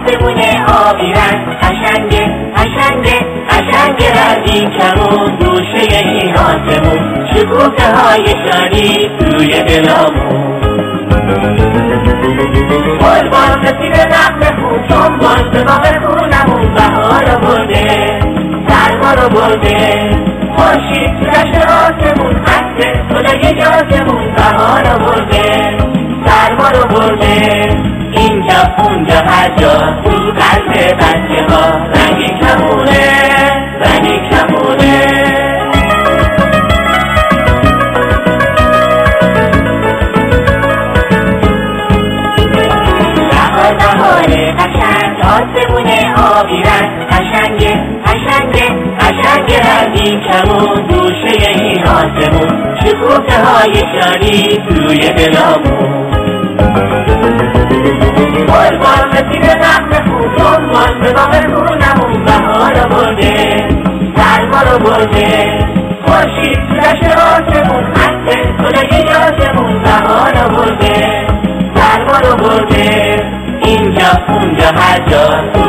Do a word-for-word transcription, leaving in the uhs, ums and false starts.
آسمون آبی رنگ قشنگه قشنگه قشنگه رنگین کمون گوشه این آسمون شکوفه های شادی توی دلامون قربان رسید نقل خون جنبان به باغ خونمون بهار برده سرما رو برده خورشید تو دشت آسمون عکس گلای جاسمون بهار رو برده سرما رو برده اینجا اونجا هر جا تو قلب بچه ها رنگی کمونه رنگی کمونه بهار بهاره قشنگ آسمون آبی رنگ قشنگه قشنگه قشنگه رنگین کمون گوشه این آسمون شکوفه های شادی توی دلامون قربان رسید نقل خون جنبان به باغ خونمون بهار رو برده سرما رو برده خورشید تو دشت آسمون عکس گلای جاسمون بهار رو برده سرما رو برده اینجا اونجا هر جا